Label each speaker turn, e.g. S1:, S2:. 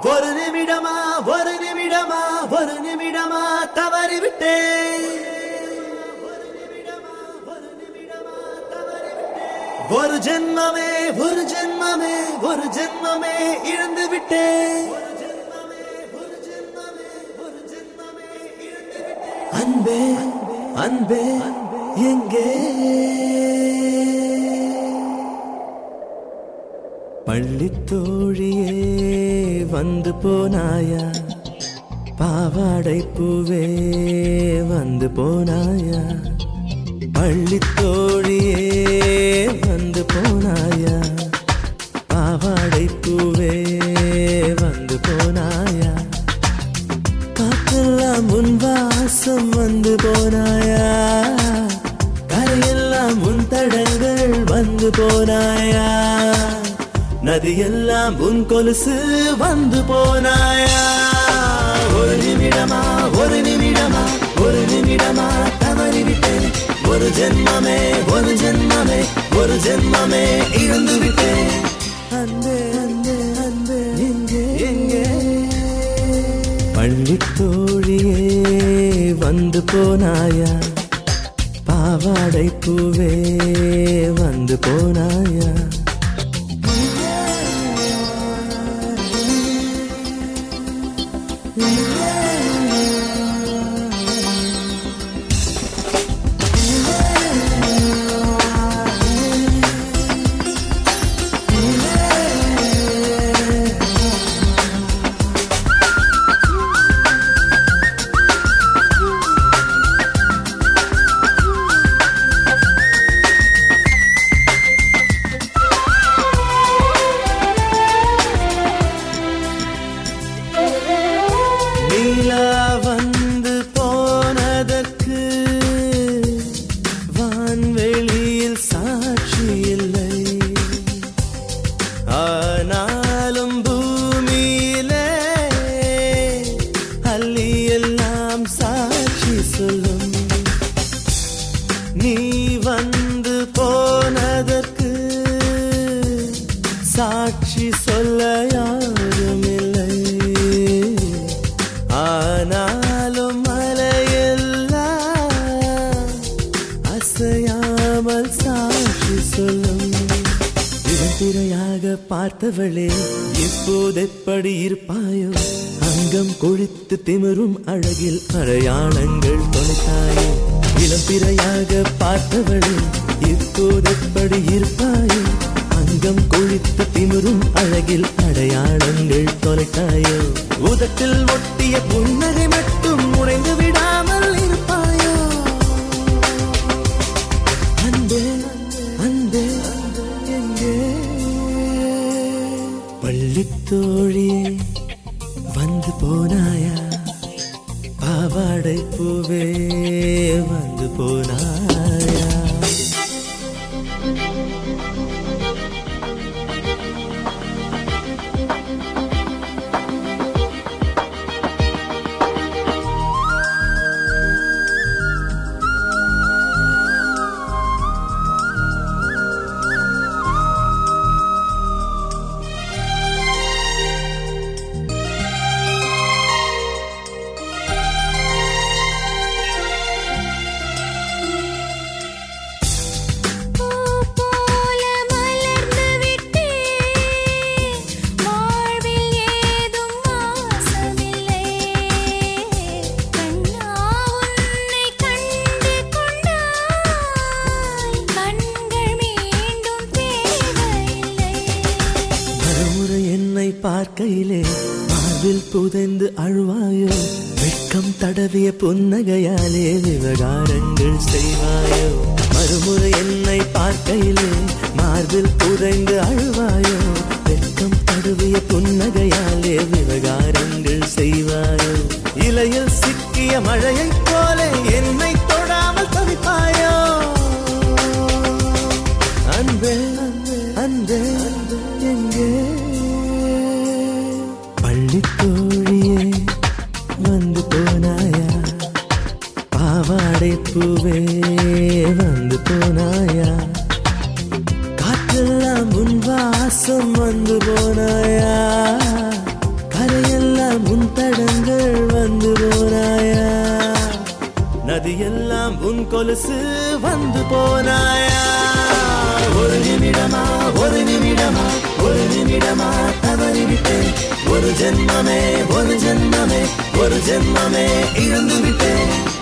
S1: ஒரு நிமிடமா ஒரு நிமிடமா ஒரு நிமிடமா தவறிவிட்டேன். ஒரு ஜென்மமே ஒரு ஜென்மமே ஒரு ஜென்மமே இழந்து விட்டேன். அன்பே அன்பே எங்கே? பள்ளித்தோழியே வந்து போனாயா, பாவாடை பூவே வந்து போனாயா, பள்ளித்தோழியே வந்து போனாயா, பாவாடை பூவே வந்து போனாயா, காற்றெல்லாம் உன் வாசம் வந்து போனாயா, கரையெல்லாம் உன் தடங்கள் வந்து போனாயா, நதியெல்லாம் உன் கொலுசு வந்து போனாயா. ஒரு நிமிடமா ஒரு நிமிடமா ஒரு நிமிடமா தவறிவிட்டேன். ஒரு ஜென்மமே ஒரு ஜென்மமே ஒரு ஜென்மமே இழந்து விட்டேன். அன்பே அன்பே அன்பே எங்கே எங்கே? பள்ளித்தோழியே வந்து போனாயா, பாவாடை பூவே வந்து போனாயா. வந்து போனதற்கு வான்வெளியில் சாட்சி இல்லை, ஆனாலும் பூமியிலே அள்ளி எல்லாம் சாட்சி சொல்லும். நீ வந்து போனதற்கு சாட்சி சொல்ல யாரும் இல்லை, ஆனாலும் மலையெல்லாம் அசையாமல் சாட்சி சொல்லும். திரையாக பார்த்தவளே இப்போதெப்படி இருப்பாயோ, அங்கம் கொழித்து திமிரும் அழகில் அடையாளங்கள் தொலைத்தாயோ. இளம்பிறையாக பார்த்தவளே இப்போதெப்படி இருப்பாயோ, அங்கம் கொழித்து திமிரும் அழகில் அடையாளங்கள் தொலைத்தாயோ. உதட்டில் ஒட்டிய புன்னகை மட்டும் உடைந்து விடாமல் இருப்பாயோ. அன்பே அன்பே எங்கே? பள்ளித்தோழியே வந்து போனாயா, பாவாடை பூவே வந்து போனாயா. பார்க்கையிலே மார்பில் புதைந்து அழுவாயோ, வெட்கம் தடவிய புன்னகையாலே விவகாரங்கள் செய்வாயோ. மறுமுறை என்னை பார்க்கையிலே மார்பில் புதைந்து அழுவாயோ, வெட்கம் தடவிய புன்னகையாலே விவகாரங்கள் செய்வாயோ. இலையில் சிக்கிய மழையைப் போல என்னை தொடாமல் தவிப்பாயோ. அன்பே அன்பே எங்கே? பள்ளித்தோழியே வந்து போனாயா, பாவாடை பூவே வந்து போனாயா, காற்றெல்லாம் உன் வாசம் வந்து போனாயா, கரை வந்து போனாயா நதியெல்லாம் உன் கொலுசு வந்து போனாயா ஒரு நிமிடமா ஒரு நிமிடமா ஒரு நிமிடமா தவறிவிட்டேன் ஒரு ஜென்மமே ஒரு ஜென்மமே ஒரு ஜென்மமே இழந்து விட்டேன்